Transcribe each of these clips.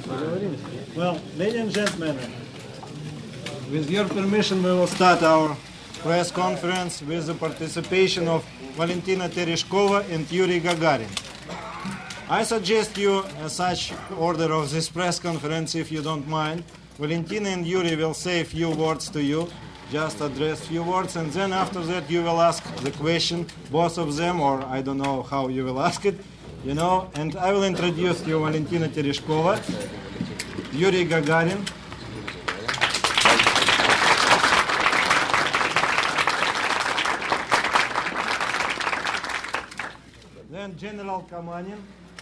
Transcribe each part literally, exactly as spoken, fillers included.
Well, ladies and gentlemen, with your permission, we will start our press conference with the participation of Valentina Tereshkova and Yuri Gagarin. I suggest you uh, such order of this press conference, if you don't mind. Valentina and Yuri will say a few words to you, just address a few words, and then after that you will ask the question, both of them, or I don't know how you will ask it, you know, and I will introduce you Valentina Tereshkova, Yuri Gagarin. Then General Kamanin,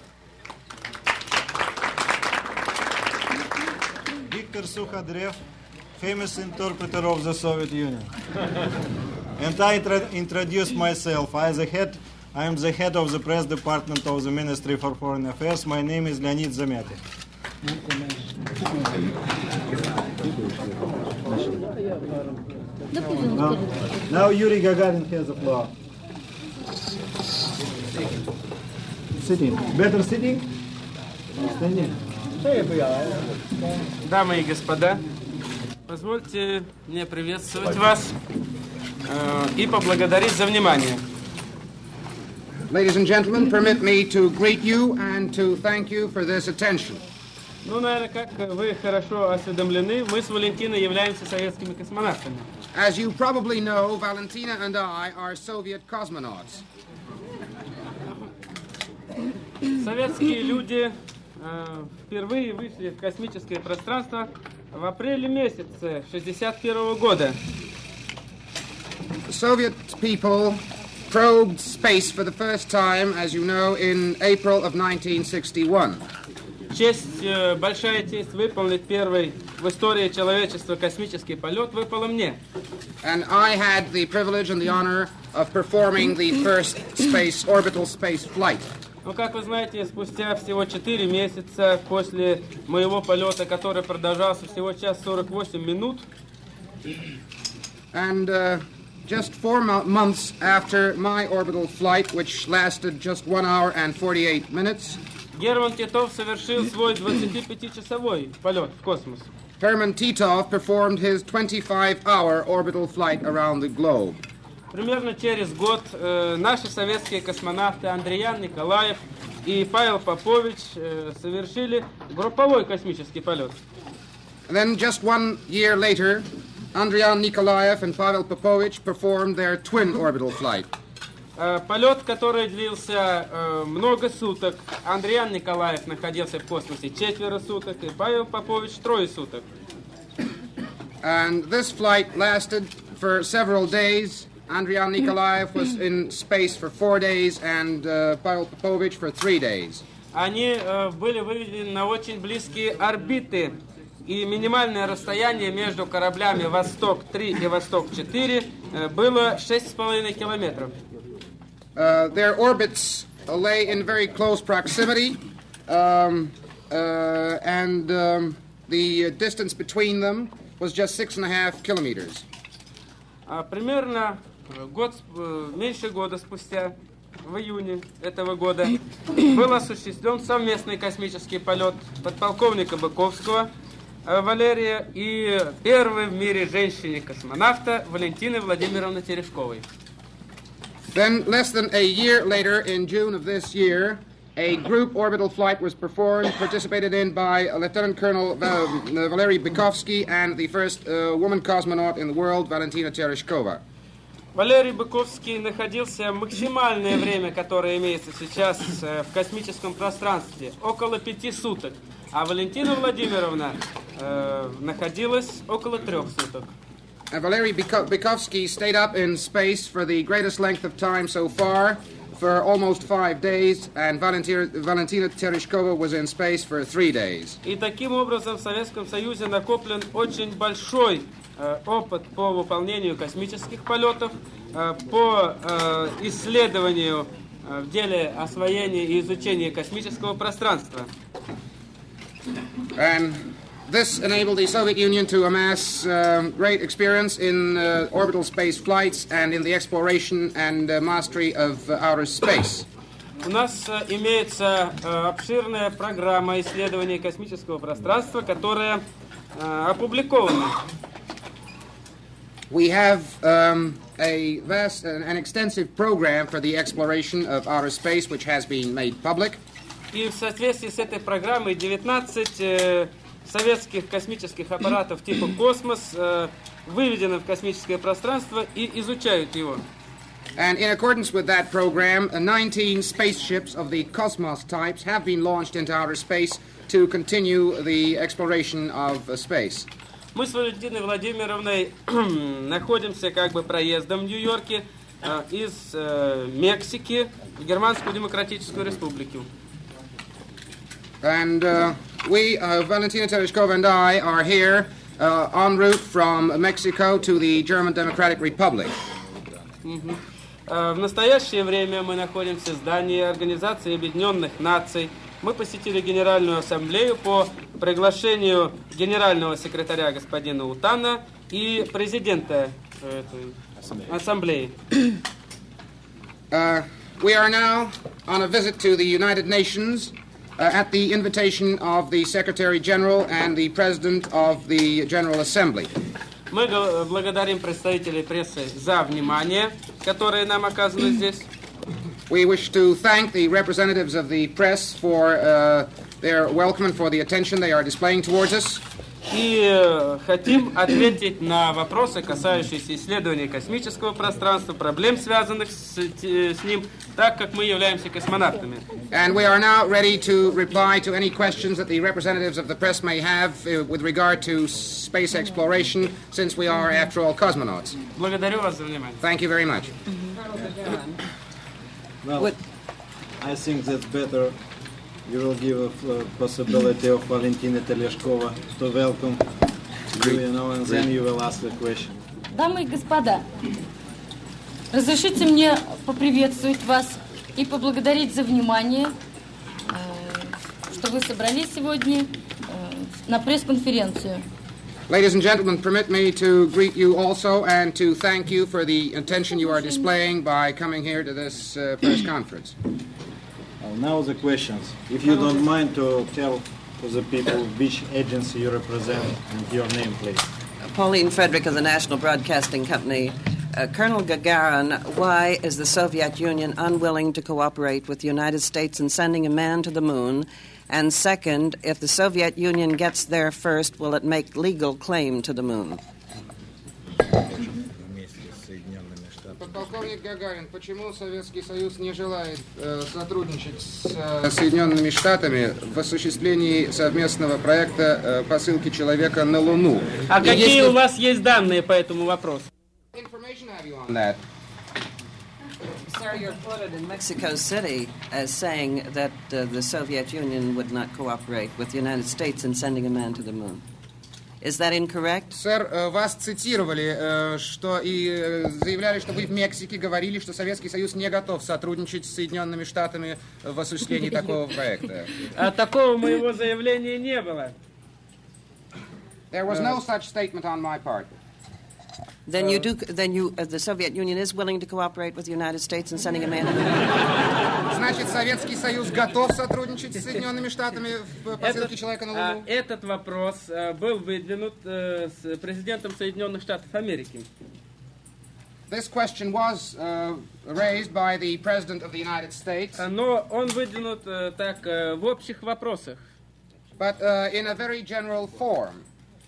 Viktor Sukhadrev, famous interpreter of the Soviet Union. And I tra- introduce myself. I, the head, I am the head of the press department of the Ministry for Foreign Affairs. My name is Leonid Zamyatin. Now, now Yuri Gagarin has the floor. Sitting. Better sitting? Standing. Дамы и господа, позвольте мне приветствовать вас э, и поблагодарить за внимание. Ladies and gentlemen, permit me to greet you and to thank you for this attention. Ну, наверное, как вы хорошо осведомлены, мы с Валентиной являемся советскими космонавтами. As you probably know, Valentina and I are Soviet cosmonauts. Советские люди э, впервые вышли в космическое пространство в апреле месяце шестьдесят первого года. Soviet people probed space for the first time, as you know, in April of nineteen sixty-one. Честь, э, большая честь выполнить первый в истории человечества космический полет выпала мне. And I had the privilege and the honor of performing the first space orbital space flight. Ну, как вы знаете, спустя всего четыре месяца после моего полета, который продолжался всего час сорок восемь минут, And uh, just four mo- months after my orbital flight, which lasted just one hour and forty-eight minutes, Герман Титов совершил свой двадцатипятичасовой полет в космос. Herman Titov performed his twenty-five hour orbital flight around the globe. Примерно через год э, наши советские космонавты Андриан Николаев и Павел Попович э, совершили групповой космический полет. And then just one year later, Andrian Nikolaev and Pavel Popovich performed their twin orbital flight. Э, полет, который длился э, много суток. Андриан Николаев находился в космосе четверо суток, и Павел Попович трое суток. And this flight lasted for several days. Andrian Nikolaev was in space for four days and uh, Pavel Popovich for three days. Они э, были выведены на очень близкие орбиты, и минимальное расстояние между кораблями «Восток-три» и «Восток-четыре» э, было шесть с половиной километров. Uh, their orbits uh, lay in very close proximity, um, uh, and um, the distance between them was just six and a half kilometers. А примерно год, меньше года спустя, в июне этого года, был осуществлен совместный космический полет подполковника Быковского Валерия и первой в мире женщины-космонавта Валентины Владимировны Терешковой. Then, less than a year later, in June of this year, a group orbital flight was performed, participated in by Lieutenant Colonel Val- Valery Bykovsky and the first uh, woman cosmonaut in the world, Valentina Tereshkova. Валерий Быковский находился максимальное время, которое имеется сейчас э, в космическом пространстве, около пяти суток, а Валентина Владимировна э, находилась около трех суток. And Valery Byko- Bykovsky stayed up in space for the greatest length of time so far, for almost five days, and Valentina, Valentina Tereshkova was in space for three days. И таким образом в Советском Союзе накоплен очень большой э, опыт по выполнению космических полетов, э, по э, исследованию э, в деле освоения и изучения космического пространства. And this enabled the Soviet Union to amass um, great experience in uh, orbital space flights and in the exploration and uh, mastery of uh, outer space. у нас э, имеется э, обширная программа исследования космического пространства, которая э, опубликована. We have um, a vast, an extensive program for the exploration of outer space, which has been made public. И в соответствии с этой программой девятнадцать э, советских космических аппаратов типа «Космос» э, выведены в космическое пространство и изучают его. And in accordance with that program, nineteen spaceships of the Cosmos types have been launched into outer space to continue the exploration of uh, space. Мы с Валентиной Владимировной находимся как бы проездом в Нью-Йорке э, из э, Мексики в Германскую Демократическую Республику. And uh, we, uh, Valentina Tereshkova and I, are here uh, en route from Mexico to the German Democratic Republic. Mm-hmm. В настоящее время мы находимся в здании Организации Объединенных Наций. Мы посетили Генеральную Ассамблею по приглашению генерального секретаря господина Утана и президента этой Ассамблеи. Uh, we are now on a visit to the United Nations uh, at the invitation of the Secretary General and the President of the General Assembly. Мы благодарим представителей прессы за внимание, которое нам оказано здесь. We wish to thank the representatives of the press for uh, their welcome and for the attention they are displaying towards us. И хотим ответить на вопросы, касающиеся исследования космического пространства, проблем, связанных с, с ним, так как мы являемся космонавтами. And we are now ready to reply to any questions that the representatives of the press may have uh, with regard to space exploration, since we are, after all, cosmonauts. Благодарю вас за внимание. Thank you very much. Well, I think that's better. You will give a uh, possibility of Valentina Tereshkova to welcome you, you know, and then you will ask the question. Дамы и господа, разрешите мне поприветствовать вас и поблагодарить за внимание, что вы собрались сегодня на пресс-конференцию. Ladies and gentlemen, permit me to greet you also and to thank you for the attention you are displaying by coming here to this uh, press conference. Well, now the questions. If you don't mind to tell to the people which agency you represent and your name, please. Pauline Frederick of the National Broadcasting Company. Uh, Colonel Gagarin, why is the Soviet Union unwilling to cooperate with the United States in sending a man to the moon? And second, if the Soviet Union gets there first, will it make legal claim to the moon? Полковник Гагарин, почему Советский Союз не желает э, сотрудничать с э, Соединенными Штатами в осуществлении совместного проекта э, посылки человека на Луну? А какие если... у вас есть данные по этому вопросу? Sir, you're quoted in Mexico City as saying that uh, the Soviet Union would not cooperate with the United States in sending a man to the moon. Is that incorrect? Сэр, вас цитировали, что и заявляли, что вы в Мексике говорили, что Советский Союз не готов сотрудничать с Соединенными Штатами в осуществлении такого проекта. А такого моего заявления не было. There was no such statement on my part. Then you do. Then you. Uh, the Soviet Union is willing to cooperate with the United States in sending a man to the moon. Значит, Советский Союз готов сотрудничать с Соединенными Штатами в посылке человека на Луну? Этот вопрос был выдвинут с президентом Соединенных Штатов Америки. This question was uh, raised by the President of the United States. Но он выдвинут так в общих вопросах. But uh, in a very general form.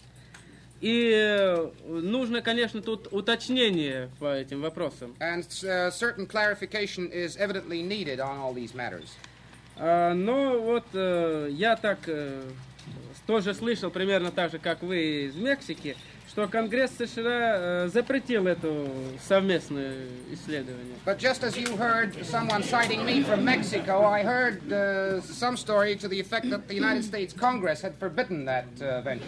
И нужно, конечно, тут уточнение по этим вопросам. And uh, certain clarification is evidently needed on all these matters. Uh, но вот uh, я так uh, тоже слышал, примерно так же, как вы из Мексики, что Конгресс США uh, запретил это совместное исследование. But just as you heard someone citing me from Mexico, I heard uh, some story to the effect that the United States Congress had forbidden that uh, venture.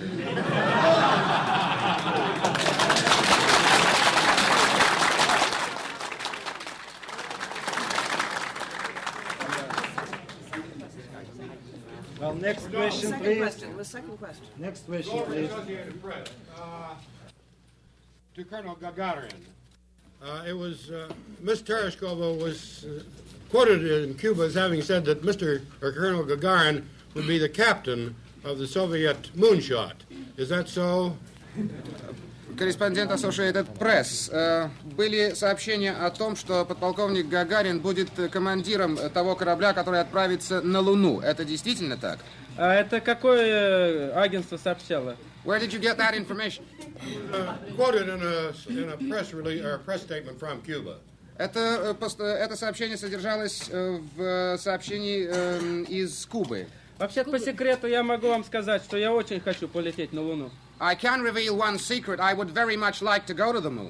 Well, next question, second please. Question. The second question. Next question, please. Uh, to Colonel Gagarin. Uh, it was, uh, Miz Tereshkova was uh, quoted in Cuba as having said that Mister or Colonel Gagarin would be the captain of the Soviet moonshot. Is that so? Корреспондент Associated Press. Э, были сообщения о том, что подполковник Гагарин будет командиром того корабля, который отправится на Луну. Это действительно так? А это какое агентство сообщало? Where did you get that information? Uh, quoted in a, in a press release or a press statement from Cuba. Это, это сообщение содержалось в сообщении э, из Кубы. Вообще, по секрету я могу вам сказать, что я очень хочу полететь на Луну. I can reveal one secret. I would very much like to go to the moon.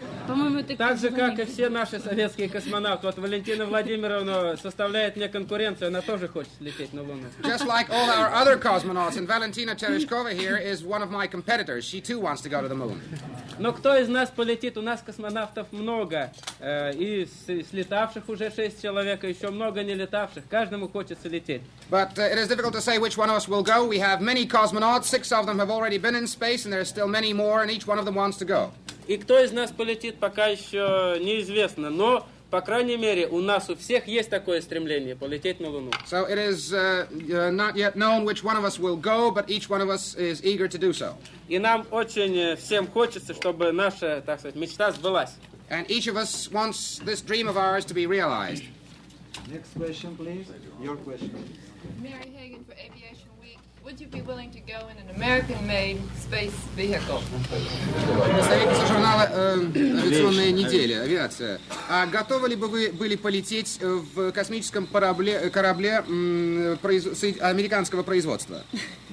Так же, как и все наши советские космонавты. Вот Валентина Владимировна составляет мне конкуренцию, она тоже хочет лететь на Луну. Just like all our other cosmonauts, and Valentina Tereshkova here is one of my competitors. She too wants to go to the moon. Но кто из нас полетит? У нас космонавтов много. Э, и слетавших уже шесть человек, и еще много не летавших. Каждому хочется лететь. But uh, it is difficult to say which one of us will go. We have many cosmonauts. Six of them have already been in space, and there are still many more, and each one of them wants to go. И кто из нас полетит, пока еще неизвестно. Но, по крайней мере, у нас у всех есть такое стремление полететь на Луну. So it is uh, uh, not yet known which one of us will go, but each one of us is eager to do so. И нам очень всем хочется, чтобы наша, так сказать, мечта сбылась. And each of us wants this dream of ours to be realized. Next question, please. Your question. Mary Hagan for Aviation Week. Would you be willing to go in an American-made space vehicle? Представитель журнала э, «Авиационная неделя», авиация. А готовы ли бы вы были полететь в космическом корабле, корабле м, произ... американского производства?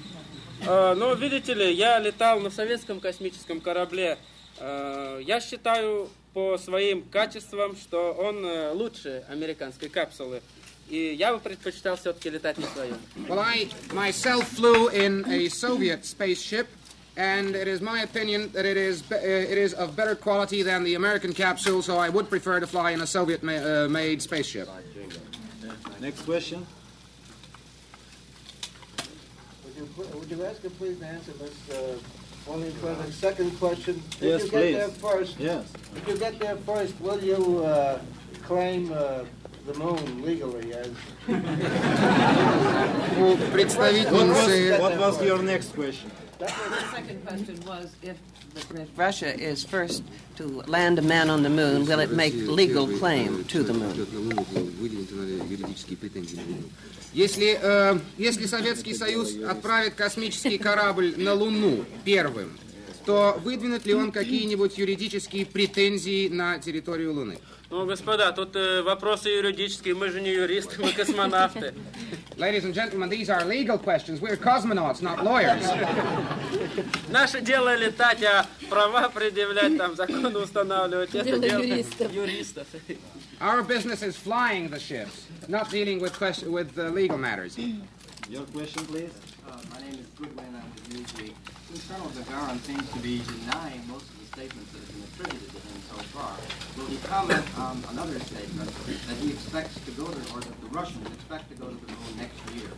Uh, ну, видите ли, я летал на советском космическом корабле. Uh, я считаю по своим качествам, что он uh, лучше американской капсулы. И я бы предпочитал все-таки летать на своем. Well, I myself flew in a Soviet spaceship, and it is my opinion that it is uh, it is of better quality than the American capsule, so I would prefer to fly in a Soviet-made uh, spaceship. Next question. Would you, would you ask her please to answer this uh, only for the second question? If Yes, you get please. there first, Yes. If you get there first, will you uh, claim uh, the moon legally as? У представительницы... What was your next question? The second question was if, if Russia is first to land a man on the moon, will it make legal claim to the moon? Если, э, если Советский Союз отправит космический корабль на Луну первым, то выдвинет ли он какие-нибудь юридические претензии на территорию Луны? Ну, господа, тут э, вопросы юридические, мы же не юристы, мы космонавты. Ladies and gentlemen, these are legal questions. We're cosmonauts, not lawyers. Наше дело летать, а права предъявлять, там, законы устанавливать. Это Дело дело юристов. юристов. Our business is flying the ships, not dealing with question, with uh, legal matters. Your question, please. Uh, my name is Goodwin. I'm with Newsweek. Since Colonel Gagarin seems to be denying most of the statements that have been attributed to him so far, will he comment on another statement that he expects to go to, or that the Russians expect to go to the moon next year?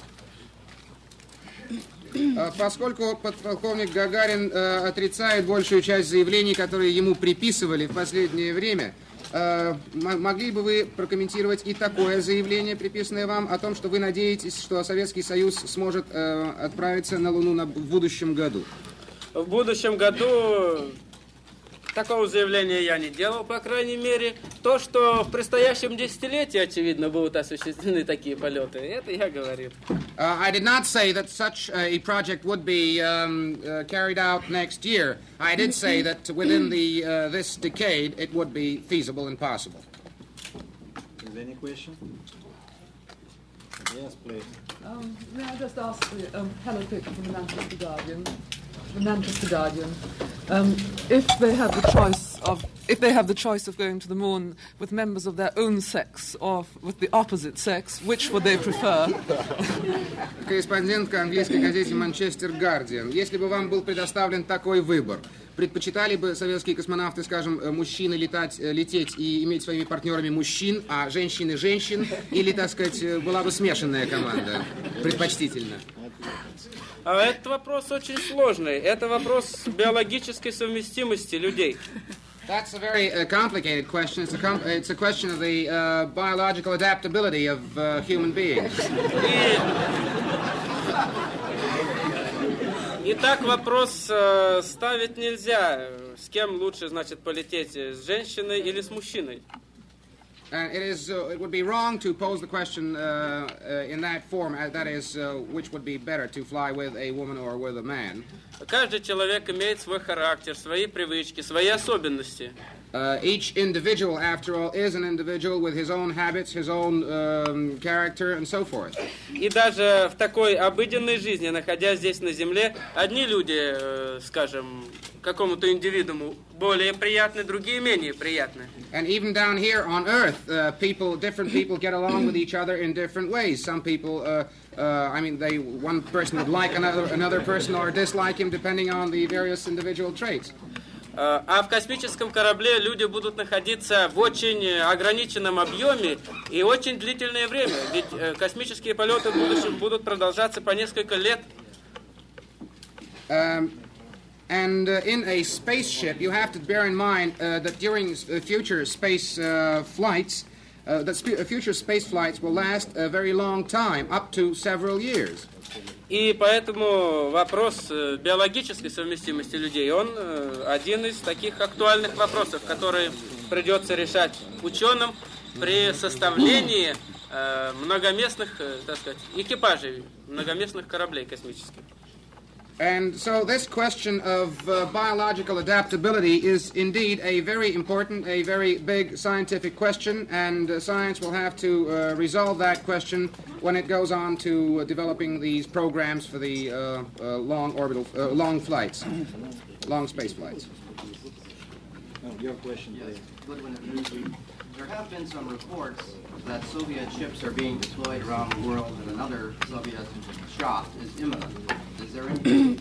Поскольку подполковник Гагарин э, отрицает большую часть заявлений, которые ему приписывали в последнее время, э, могли бы вы прокомментировать и такое заявление, приписанное вам, о том, что вы надеетесь, что Советский Союз сможет э, отправиться на Луну на, в будущем году? В будущем году такого заявления я не делал, по крайней мере. То, что в предстоящем десятилетии, очевидно, будут осуществлены такие полеты, это я говорил. Uh, I did not say that such a project would be um, uh, carried out next year. I did say that within the uh, this decade it would be feasible and possible. Is there any question? Yes, please. Um, may I just ask the um, Helen Pickford from the Manchester Guardian, the Manchester Guardian, um, if they have the choice of if they have the choice of going to the moon with members of their own sex or with the opposite sex, which would they prefer? Корреспондентка английской газете Manchester Guardian. Если бы вам был предоставлен такой выбор, предпочитали бы советские космонавты, скажем, мужчины летать, лететь и иметь своими партнерами мужчин, а женщины женщин, или, так сказать, была бы смешанная команда, предпочтительно? А этот вопрос очень сложный. Это вопрос биологической совместимости людей. That's a very uh, complicated question. It's a, com- it's a question of the uh, biological adaptability of uh, human beings. И так вопрос э, ставить нельзя. С кем лучше, значит, полететь, с женщиной или с мужчиной? And it is, uh, it would be wrong to pose the question uh, uh, in that form. Uh, that is, uh, which would be better, to fly with a woman or with a man? Каждый человек имеет свой характер, свои привычки, свои особенности. Uh, each individual, after all, is an individual with his own habits, his own um, character, and so forth. И даже в такой обыденной жизни, находясь здесь на земле, одни люди, э, скажем, какому-то индивидууму более приятны, другие менее приятны. And even down here on Earth, uh, people, different people get along with each other in different ways. Some people, uh, uh, I mean, they one person would like another another person or dislike him, depending on the various individual traits. А в космическом корабле люди будут находиться в очень ограниченном объеме и очень длительное время, ведь космические полеты в будущем будут продолжаться по несколько лет. Um, and uh, in a spaceship, you have to bear in mind uh, that during uh, future space uh, flights, uh, that sp- future space flights will last a very long time, up to several years. И поэтому вопрос биологической совместимости людей, он один из таких актуальных вопросов, которые придется решать ученым при составлении многоместных, так сказать, экипажей многоместных кораблей космических. And so this question of uh, biological adaptability is indeed a very important, a very big scientific question, and uh, science will have to uh, resolve that question when it goes on to uh, developing these programs for the uh, uh, long orbital, uh, long flights, long space flights. Oh, your question, yes. There have been some reports that Soviet ships are being deployed around the world and another Soviet shot is imminent. Is there any...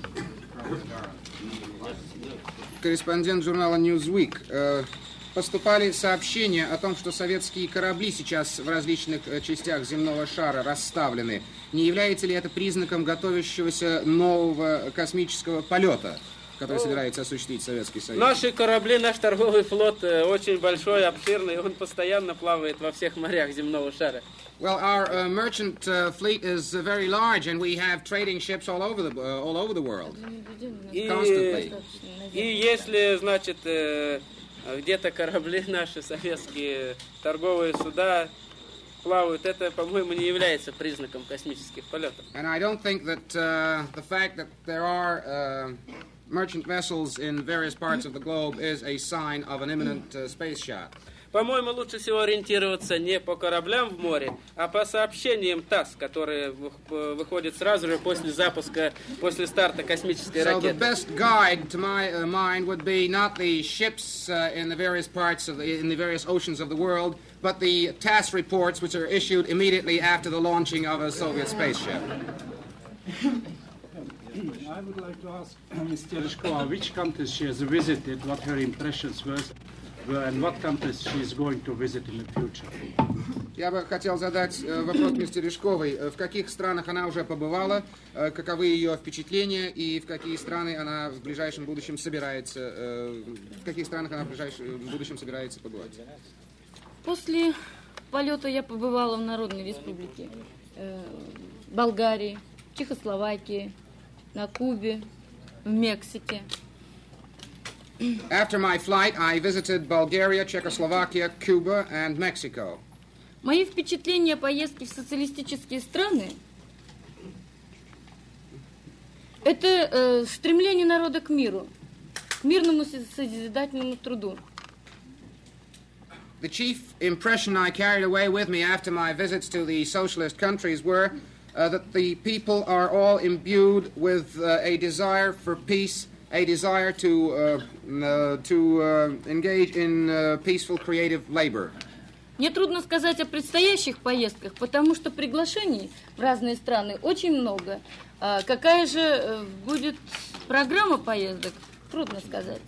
Корреспондент журнала Newsweek. Поступали сообщения о том, что советские корабли сейчас в различных частях земного шара расставлены. Не является ли это признаком готовящегося нового космического полета, который собирается осуществить Советский Союз? Наши корабли, наш торговый флот очень большой, обширный, он постоянно плавает во всех морях земного шара. Well, our uh, merchant uh, fleet is uh, very large, and we have trading ships all over the uh, all over the world. Constantly. И если, значит, где-то корабли наши советские торговые суда плавают, это, по-моему, не является признаком космических полетов. And I don't think that uh, the fact that there are uh, merchant vessels in various parts of the globe is a sign of an imminent uh, space shot. По-моему, лучше всего ориентироваться не по кораблям в море, а по сообщениям ТАСС, которые выходят сразу же после запуска, после старта космической ракеты. So the best guide to my uh, mind would be not the ships uh, in the various parts of the, in the various oceans of the world, but the TASS reports which are issued immediately after the launching of a Soviet spaceship. I would like to ask Miz Tereshkova which countries she has visited, what her impressions were, and what countries she is going to visit in the future. Я бы хотел задать вопрос мисс Терешковой. В каких странах она уже побывала, каковы ее впечатления и в какие страны она в ближайшем будущем собирается, в каких странах она в ближайшем будущем собирается побывать? После полета я побывала в Народной Республике, Болгарии, Чехословакии, на Кубе, в Мексике. After my flight, I visited Bulgaria, Czechoslovakia, Cuba, and Mexico. Мои впечатления поездки в социалистические страны – это э, стремление народа к миру, к мирному созидательному труду. The chief impression I carried away with me after my visits to the socialist countries were uh, that the people are all imbued with uh, a desire for peace, a desire to uh, uh, to uh, engage in uh, peaceful, creative labor. Мне трудно сказать о предстоящих поездках, потому что приглашений в разные страны очень много. А какая же будет программа поездок, трудно сказать.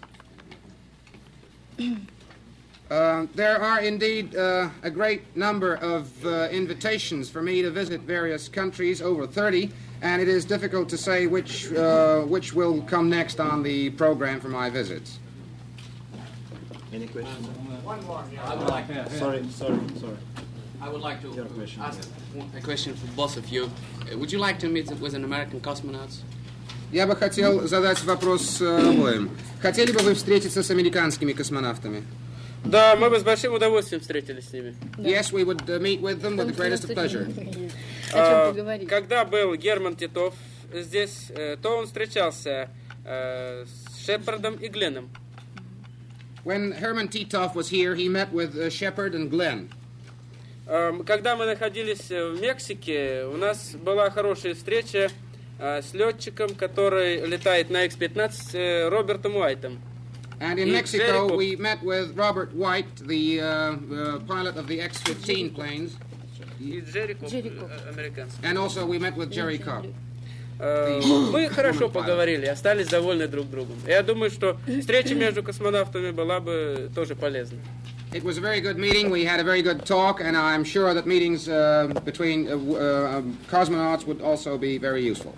Uh, there are indeed uh, a great number of uh, invitations for me to visit various countries, over thirty, and it is difficult to say which uh, which will come next on the program for my visits. Any questions? One more. I would like to. Sorry, sorry, sorry. I would like to ask a question for both of you. Uh, Would you like to meet with an American cosmonauts? Я бы хотел задать вопрос э, обоим. Хотели бы вы встретиться с американскими космонавтами? Да, мы бы с большим удовольствием встретились с ними. Yes, we would uh, meet with them with the greatest of pleasure. А, когда был Герман Титов здесь, э, то он встречался э, с Шепардом и Гленном. When Herman Titov was here, he met with uh, Shepard and Glenn. Э, когда мы находились в Мексике, у нас была хорошая встреча э, с летчиком, который летает на икс пятнадцать, э, Робертом Уайтом. And in Mexico, we met with Robert White, the uh, uh, pilot of the X fifteen planes. И Джерико, американский. And also we met with Jerry Cobb. Мы хорошо поговорили, остались довольны друг другом. Я думаю, что встреча между космонавтами была бы тоже полезна. It was a very good meeting. We had a very good talk, and I'm sure that meetings uh, between uh, uh, cosmonauts would also be very useful.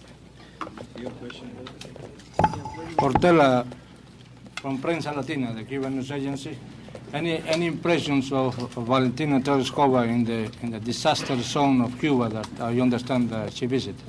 Portela from Prensa Latina, the Cuban news agency. Any any impressions of, of Valentina Tereshkova in the in the disaster zone of Cuba that uh, you understand uh, she visited?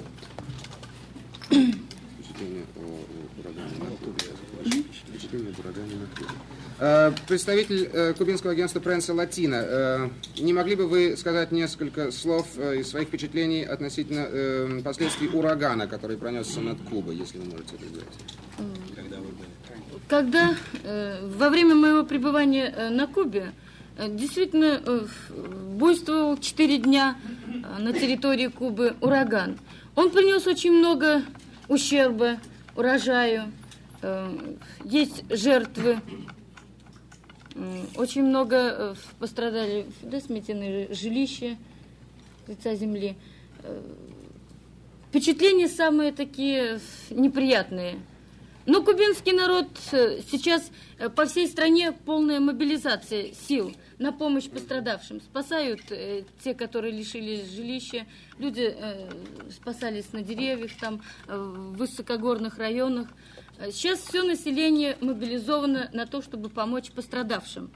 Представитель кубинского агентства Пресса Латина, не могли бы вы сказать несколько слов из своих впечатлений относительно последствий урагана, который пронесся над Кубой, если вы можете это сделать? Когда вы были? Когда э, во время моего пребывания э, на Кубе э, действительно э, буйствовал четыре дня э, на территории Кубы ураган. Он принес очень много ущерба урожаю, э, есть жертвы, э, очень много э, пострадали, да, сметены жилища, лица земли. Э, впечатления самые такие неприятные. Но кубинский народ сейчас по всей стране полная мобилизация сил на помощь пострадавшим. Спасают э, те, которые лишились жилища. Люди э, спасались на деревьях, там, э, в высокогорных районах. Сейчас все население мобилизовано на то, чтобы помочь пострадавшим.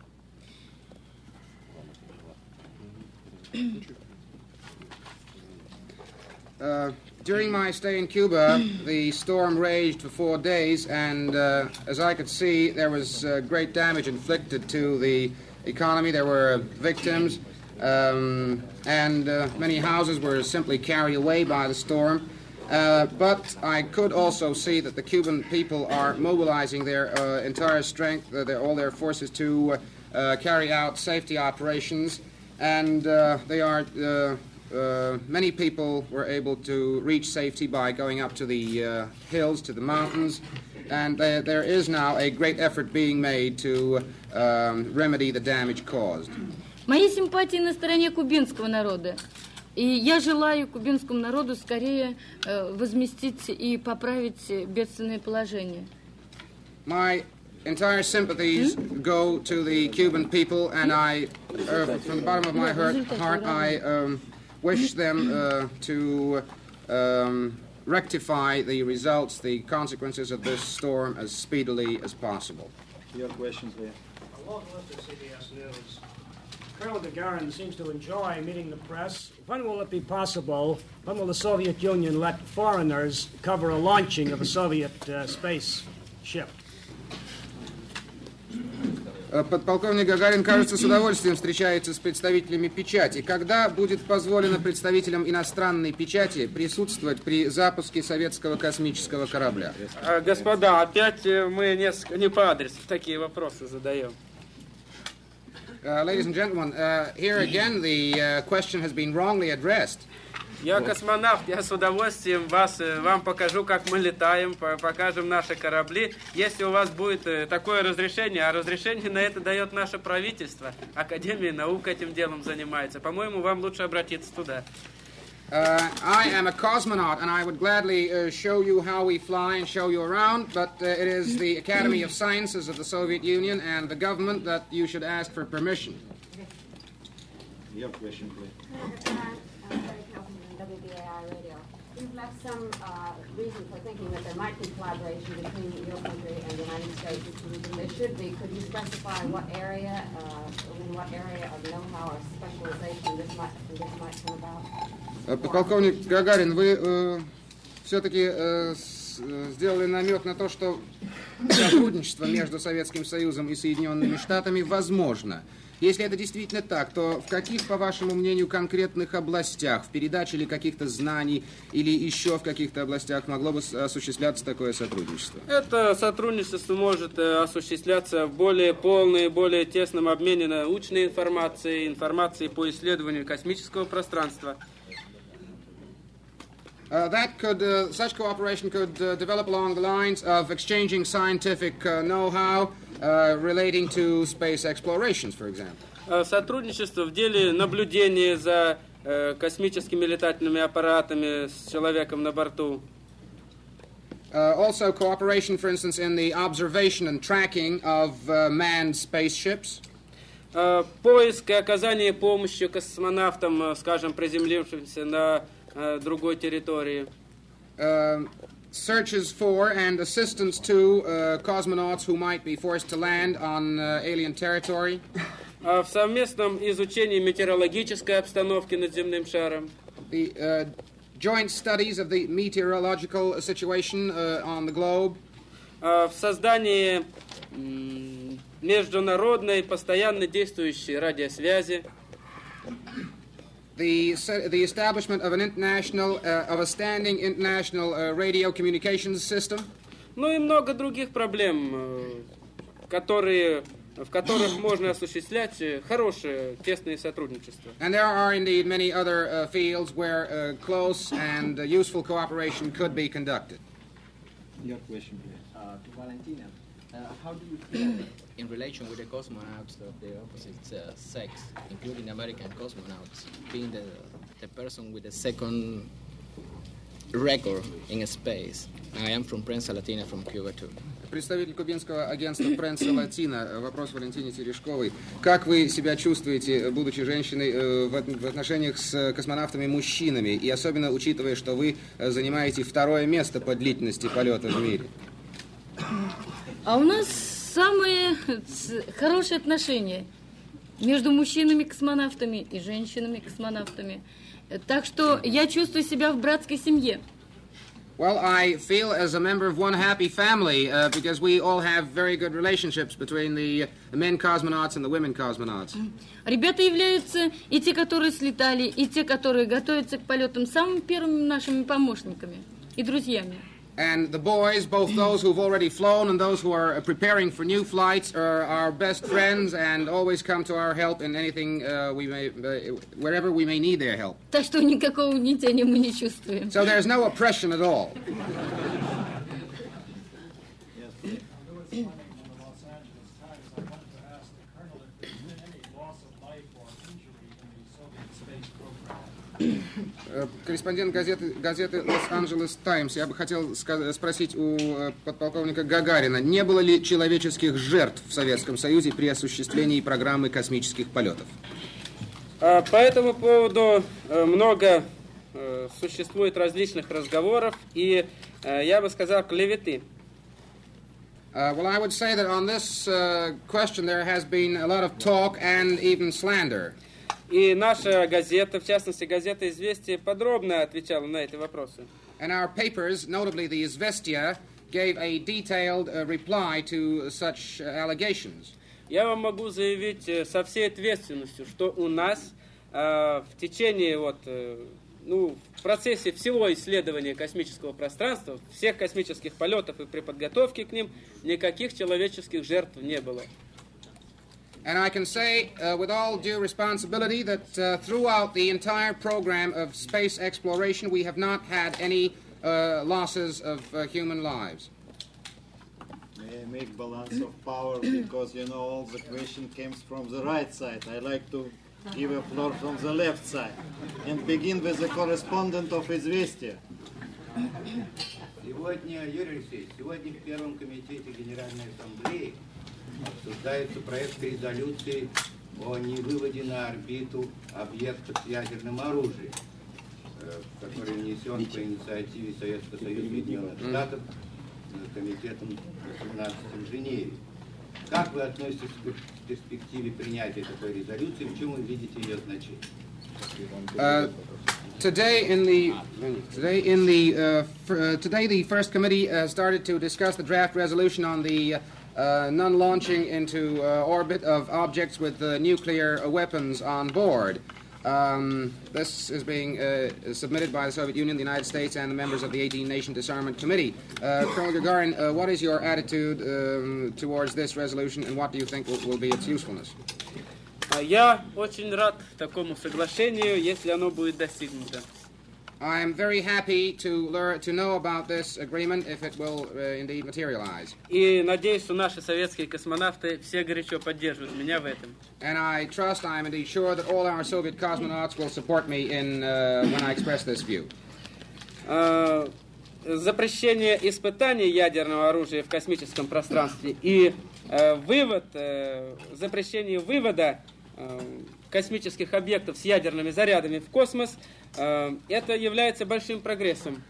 Uh, during my stay in Cuba, the storm raged for four days, and uh, as I could see, there was uh, great damage inflicted to the economy. There were victims, um, and uh, many houses were simply carried away by the storm. Uh, but I could also see that the Cuban people are mobilizing their uh, entire strength, uh, their, all their forces to uh, carry out safety operations, and uh, they are... Uh, Uh, many people were able to reach safety by going up to the uh, hills, to the mountains, and there, there is now a great effort being made to um, remedy the damage caused. Мои симпатии на стороне кубинского народа. И я желаю кубинскому народу скорее э, возместить и поправить бедственное положение. My entire sympathies go to the Cuban people, and I, uh, from the bottom of my heart, heart I um, wish them uh, to um, rectify the results, the consequences of this storm as speedily as possible. Your questions there. Walter Lister, C B S News. Colonel Gagarin seems to enjoy meeting the press. When will it be possible, when will the Soviet Union let foreigners cover a launching of a Soviet uh, space ship? Подполковник Гагарин, кажется, с удовольствием встречается с представителями печати. Когда будет позволено представителям иностранной печати присутствовать при запуске советского космического корабля? Господа, опять мы несколько не по адресу такие вопросы задаем. Uh, ladies and gentlemen, uh, here again the uh, question has been wrongly addressed. Я космонавт, я с удовольствием вас, вам покажу, как мы летаем, покажем наши корабли, если у вас будет такое разрешение, а разрешение на это дает наше правительство, Академия наук этим делом занимается. По-моему, вам лучше обратиться туда. Uh, I am a cosmonaut, and I would gladly uh, show you how we fly and show you around, but uh, it is the Academy of Sciences of the Soviet Union and the government that you should ask for permission. Your question, please. W B A I Radio. We'd have some uh, reason for thinking that there might be collaboration between your country and the United States, and there should be. Could you specify what area, uh, in what area of know-how or specialization this might, this might come about? Подполковник Гагарин, вы э, все-таки э, сделали намек на то, что сотрудничество между Советским Союзом и Соединенными Штатами возможно. Если это действительно так, то в каких, по вашему мнению, конкретных областях, в передаче ли каких-то знаний или еще в каких-то областях могло бы осуществляться такое сотрудничество? Это сотрудничество может осуществляться в более полном и более тесном обмене научной информацией, информацией по исследованию космического пространства. Uh, that could, uh, such cooperation could uh, develop along the lines of exchanging scientific uh, know-how uh, relating to space explorations, for example. Сотрудничество в деле наблюдения за э, космическими летательными аппаратами с человеком на борту. Uh, also cooperation, for instance, in the observation and tracking of uh, manned spaceships. Uh, поиск и оказание помощи космонавтам, скажем, приземлившимся на другой территории. Uh, searches for and assistance to uh, cosmonauts who might be forced to land on uh, alien territory. В совместном изучении метеорологической обстановки над земным шаром. The uh, joint studies of the meteorological situation uh, on the globe. В создании международной постоянно действующей радиосвязи. The, the establishment of an international, uh, of a standing international uh, radio communications system. Ну и много других проблем, которые, в которых можно осуществлять хорошее, тесное сотрудничество. And there are indeed many other uh, fields where uh, close and uh, useful cooperation could be conducted. Your question, please. Uh, to Valentina, uh, how do you feel in relation with the cosmonauts of the opposite uh, sex, including American cosmonauts, being the, the person with the second record in space? I am from Prensa Latina, from Cuba too. Представитель кубинского агентства Prensa Latina. Вопрос Валентине Терешковой. Как вы себя чувствуете, будучи женщиной, в отношениях с космонавтами-мужчинами, и особенно учитывая, что вы занимаете второе место по длительности полета в мире? А у нас самые хорошие отношения между мужчинами-космонавтами и женщинами-космонавтами. Так что я чувствую себя в братской семье. Well, I feel as a member of one happy family uh, because we all have very good relationships between the men cosmonauts and the women cosmonauts. Ребята являются и те, которые слетали, и те, которые готовятся к полетам, самыми первыми нашими помощниками и друзьями. And the boys, both those who've already flown and those who are preparing for new flights, are our best friends and always come to our help in anything uh, we may, uh, wherever we may need their help. Так что никакого угнетения мы не чувствуем. So there's no oppression at all. Корреспондент газеты, газеты Los-Angeles Times. Я бы хотел спросить у подполковника Гагарина, не было ли человеческих жертв в Советском Союзе при осуществлении программы космических полетов? По этому поводу много существует различных разговоров и, я бы сказал, клеветы. Uh, well, I would say that on this uh, question there has been a lot of talk and even slander. И наша газета, в частности, газета «Известия», подробно отвечала на эти вопросы. And our papers, notably the Izvestia, gave a detailed uh, reply to such allegations. Я вам могу заявить со всей ответственностью, что у нас э, в течение вот, э, ну, в процессе всего исследования космического пространства, всех космических полетов и при подготовке к ним никаких человеческих жертв не было. And I can say uh, with all due responsibility that uh, throughout the entire program of space exploration we have not had any uh, losses of uh, human lives. May I make balance of power because you know all the question comes from the right side. I like to give a floor from the left side and begin with the correspondent of Известия. Сегодня, Юрий Алексеевич, сегодня в Первом комитете Генеральной Ассамблеи обсуждается проект резолюции о невыводе на орбиту объектов с ядерным оружием. который внесен по инициативе Советского Союза и Соединенных Штатов комитетом восемнадцатым в Женеве. Как вы относитесь к перспективе принятия такой резолюции? В чем вы видите ее значение? Uh, today in the today in the uh, for, uh, today the First Committee uh, started to discuss the draft resolution on the uh, non-launching into uh, orbit of objects with uh, nuclear weapons on board. Um, this is being uh, submitted by the Soviet Union, the United States, and the members of the eighteen-Nation Disarmament Committee. Uh, Colonel Gagarin, uh, what is your attitude um, towards this resolution, and what do you think will, will be its usefulness? Я очень рад такому соглашению, если оно будет достигнуто. I am very happy to learn to know about this agreement if it will uh, indeed materialize. И надеюсь, что наши советские космонавты все горячо поддерживают меня в этом. And I trust, I am indeed sure that all our Soviet cosmonauts will support me in uh, when I express this view. Uh, запрещение испытаний ядерного оружия в космическом пространстве и uh, вывод, uh, запрещение вывода uh, космических объектов с ядерными зарядами в космос, uh, это является большим прогрессом.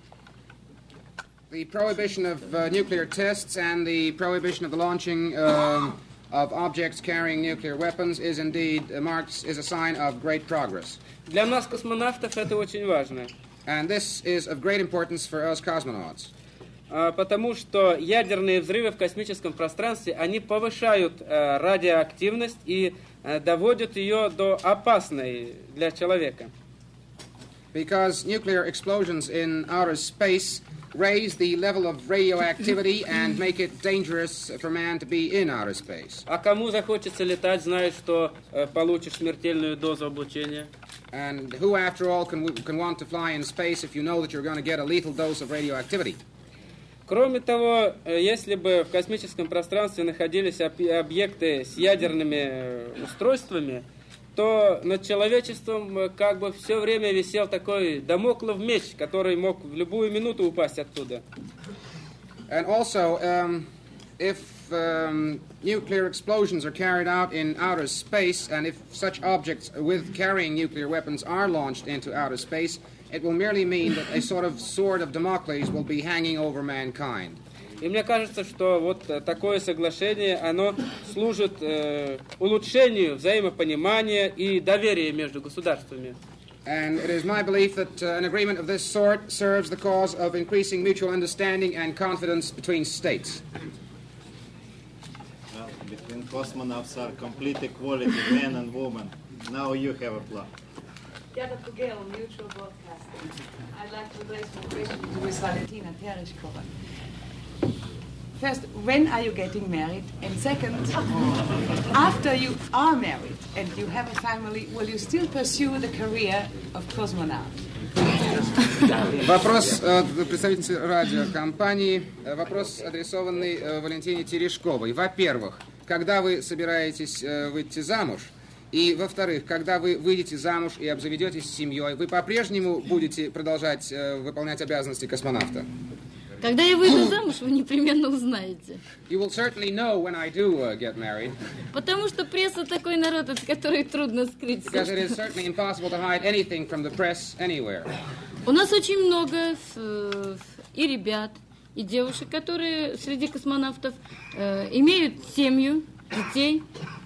The prohibition of uh, nuclear tests and the prohibition of the launching uh, of objects carrying nuclear weapons is indeed uh, marks is a sign of great progress. Для нас, космонавтов, это очень важно. And this is of great importance for us cosmonauts. Uh, потому что ядерные взрывы в космическом пространстве, они повышают uh, радиоактивность и uh, доводят ее до опасной для человека. Because nuclear explosions in outer space raise the level of radioactivity and make it dangerous for man to be in outer space. А кому захочется летать, знаешь, что uh, получишь смертельную дозу облучения? And who, after all, can, can want to fly in space if you know that you're going to get a lethal dose of radioactivity? Кроме того, если бы в космическом пространстве находились объекты с ядерными устройствами, то над человечеством как бы все время висел такой дамоклов меч, который мог в любую минуту упасть оттуда. And also, um, if um, nuclear explosions are carried out in outer space, and if such objects with carrying nuclear weapons are launched into outer space, it will merely mean that a sort of sword of Damocles will be hanging over mankind. И мне кажется, что вот такое соглашение, оно служит э, улучшению взаимопонимания и доверия между государствами. And it is my belief that uh, an agreement of this sort serves the cause of increasing mutual understanding and confidence between states. Well, between cosmonauts are complete equality, men and women. Now you have a plan. Gerda Kugel, Mutual Broadcasting. I'd like to raise my question to Miz Valentina Tereshkova. First, when are you getting married? And second, after you are married and you have a family, will you still pursue the career of cosmonaut? Вопрос от представительницы радиокомпании. Вопрос, адресованный Валентине Терешковой. Во-первых, когда вы собираетесь выйти замуж? И, во-вторых, когда вы выйдете замуж и обзаведетесь семьей, вы по-прежнему будете продолжать э, выполнять обязанности космонавта? Когда я выйду замуж, вы непременно узнаете. You will certainly know when I do uh, get married. Потому что пресса такой народ, от которой трудно скрыть. Because it is certainly impossible to hide anything from the press anywhere. У нас очень много э, и ребят, и девушек, которые среди космонавтов э, имеют семью, детей.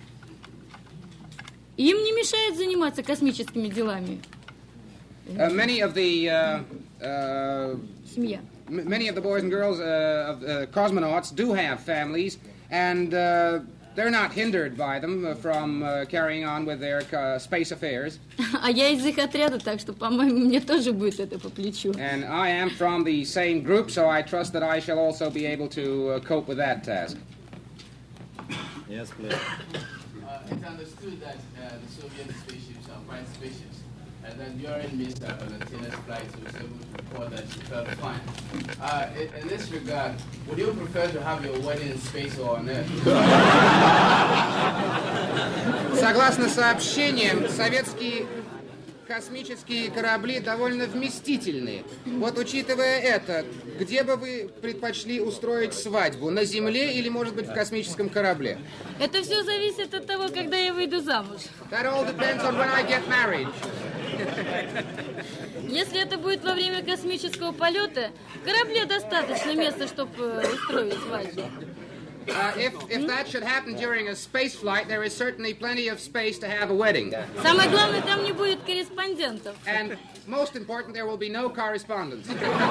Им не мешает заниматься космическими делами. Uh, many of the uh, uh, Семья. m- many of the boys and girls uh, of uh, cosmonauts do have families, and uh, they're not hindered by them uh, from uh, carrying on with their uh, space affairs. А я из их отряда, так что, по-моему, мне тоже будет это по плечу. And I am from the same group, so I trust that I shall also be able to uh, cope with that task. Yes, please. Uh, it's understood that uh, the Soviet spaceships are fine spaceships, and then during Miz Valentina's flight, she was able to report that she felt fine. Uh, in, in this regard, would you prefer to have your wedding in space or on Earth? Согласно сообщениям, советские космические корабли довольно вместительные. Вот учитывая это, где бы вы предпочли устроить свадьбу? На Земле или, может быть, в космическом корабле? Это все зависит от того, когда я выйду замуж. That all depends on when I get married. Если это будет во время космического полета, в корабле достаточно места, чтобы устроить свадьбу. Uh, if, if that should happen during a space flight, there is certainly plenty of space to have a wedding. Самое главное, там не будет корреспондентов. And most important, there will be no correspondence.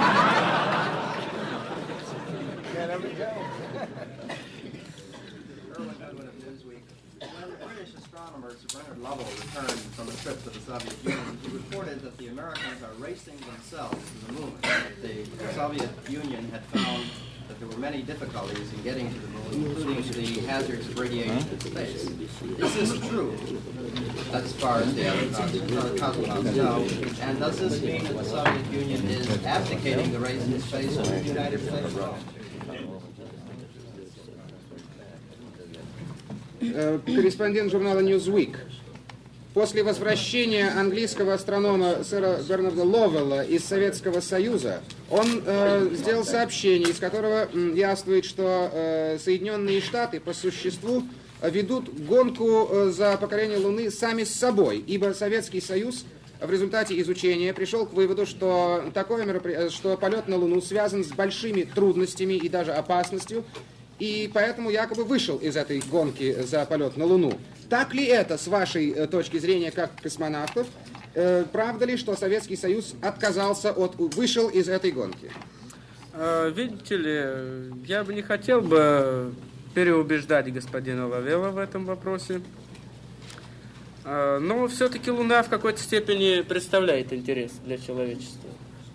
When the British astronomer Sir Bernard Lovell returned from a trip to the Soviet Union, he reported that the Americans are racing themselves to the moon. The, the Soviet Union had found that there were many difficulties in getting to the moon, including the hazards of radiation in space. Is this true as far as the astronauts, cosmonauts go? And does this mean that the Soviet Union is abdicating the race in space to the United States? Корреспондент журнала Newsweek. После возвращения английского астронома сэра Бернарда Ловелла из Советского Союза он э, сделал сообщение, из которого м, яствует, что э, Соединенные Штаты по существу ведут гонку э, за покорение Луны сами с собой, ибо Советский Союз в результате изучения пришел к выводу, что, такое меропри... что полет на Луну связан с большими трудностями и даже опасностью, и поэтому якобы вышел из этой гонки за полет на Луну. Так ли это, с вашей э, точки зрения, как космонавтов? Э, правда ли, что Советский Союз отказался от, вышел из этой гонки? Uh, видите ли, я бы не хотел бы переубеждать господина Ловелла в этом вопросе. Uh, но все-таки Луна в какой-то степени представляет интерес для человечества.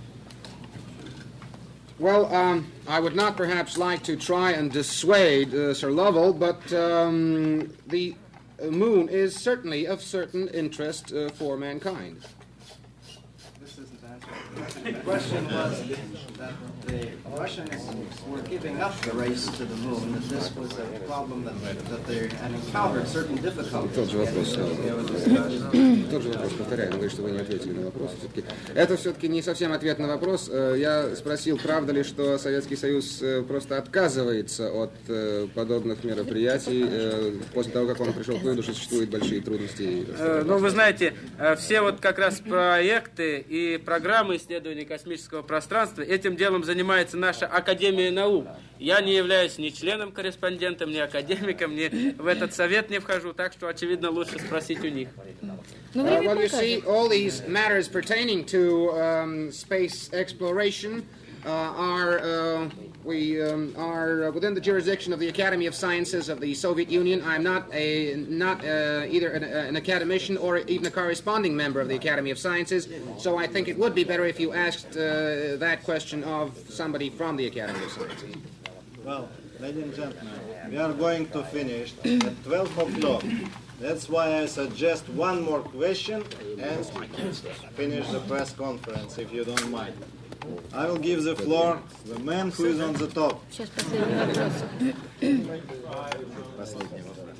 Well, um, I would not perhaps like to try and dissuade uh, Sir Lovell, but um, the moon is certainly of certain interest uh, for mankind. This isn't answered. The question was that the Russians were giving up the race to the moon, that this was a problem that, that they had encountered certain difficulties. Тот же вопрос, тот же вопрос повторяю, но говорит, что вы не ответили на вопрос. Все-таки. Это все-таки не совсем ответ на вопрос. Я спросил, правда ли, что Советский Союз просто отказывается от подобных мероприятий после того, как он пришел к выводу, что существуют большие трудности. Ну, вы знаете, все вот как раз проекты и программы исследования космического пространства, этим делом занимается наша Академия наук. Я не являюсь ни членом-корреспондентом, ни академиком, ни в этот совет не вхожу, так что, очевидно, лучше спросить у них. Uh, well, you see, all these matters pertaining to um, space exploration uh, are uh, we um, are within the jurisdiction of the Academy of Sciences of the Soviet Union. I'm not a not uh, either an, an academician or even a corresponding member of the Academy of Sciences. So I think it would be better if you asked uh, that question of somebody from the Academy of Sciences. Well, ladies and gentlemen, we are going to finish at twelve o'clock. That's why I suggest one more question and finish the press conference, if you don't mind. I will give the floor to the man who is on the top. Сейчас последний вопрос. Последний вопрос.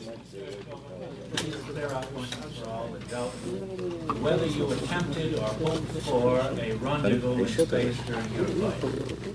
Whether you attempted or hoped for a rendezvous in space during your flight.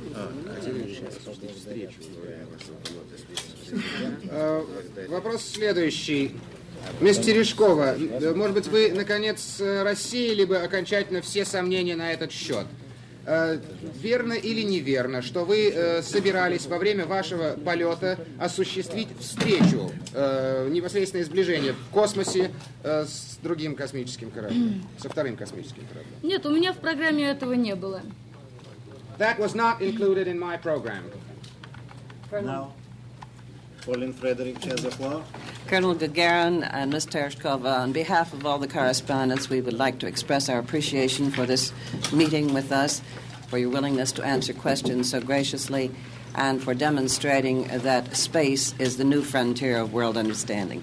Вопрос следующий. Мисс Терешкова, может быть, вы, наконец, рассеяли бы окончательно все сомнения на этот счет. Верно или неверно, что вы собирались во время вашего полета осуществить встречу, непосредственное сближение в космосе с другим космическим кораблем, со вторым космическим кораблем? Нет, у меня в программе этого не было. That was not included in my program. Now, Pauline Frederick has the floor. Colonel Gagarin and Miz Tereshkova, on behalf of all the correspondents, we would like to express our appreciation for this meeting with us, for your willingness to answer questions so graciously, and for demonstrating that space is the new frontier of world understanding.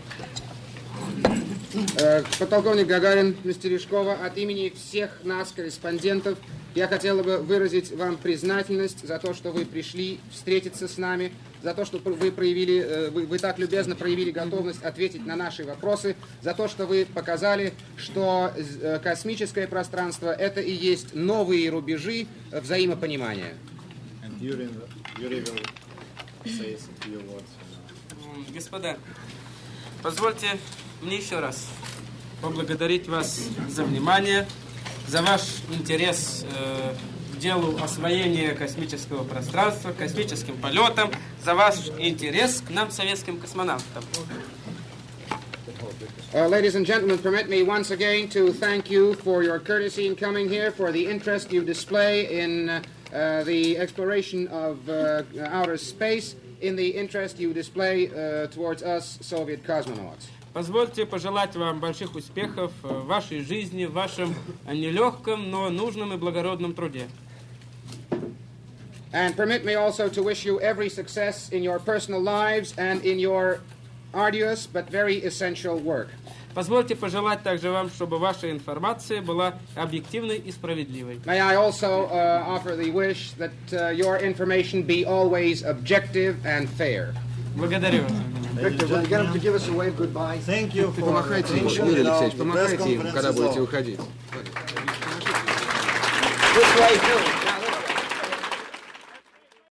Подполковник Гагарин, мисс Терешкова, от имени всех нас, корреспондентов, я хотела бы выразить вам признательность за то, что вы пришли встретиться с нами, за то, что вы проявили, вы, вы так любезно проявили готовность ответить на наши вопросы, за то, что вы показали, что космическое пространство — это и есть новые рубежи взаимопонимания. Господа, позвольте мне еще раз поблагодарить вас за внимание, за ваш интерес э, к делу освоения космического пространства, космическим полетам, за ваш интерес к нам, советским космонавтам. Uh, ladies and gentlemen, permit me once again to thank you for your courtesy in coming here, for the interest you display in uh, uh, the exploration of uh, outer space, in the interest you display uh, towards us Soviet cosmonauts. Позвольте пожелать вам больших успехов в вашей жизни, в вашем нелегком, но нужном и благородном труде. And permit me also to wish you every success in your personal lives and in your arduous but very essential work. Позвольте пожелать также вам, чтобы ваша информация была объективной и справедливой. May I also uh, offer the wish that uh, your information be always objective and fair. Благодарю вас. Victor, will you get him to give us a wave goodbye? Thank you for Помахайте ему, attention. Юрий Now, Алексеевич, the press помахайте им, conference когда is будете over. уходить. This way, too.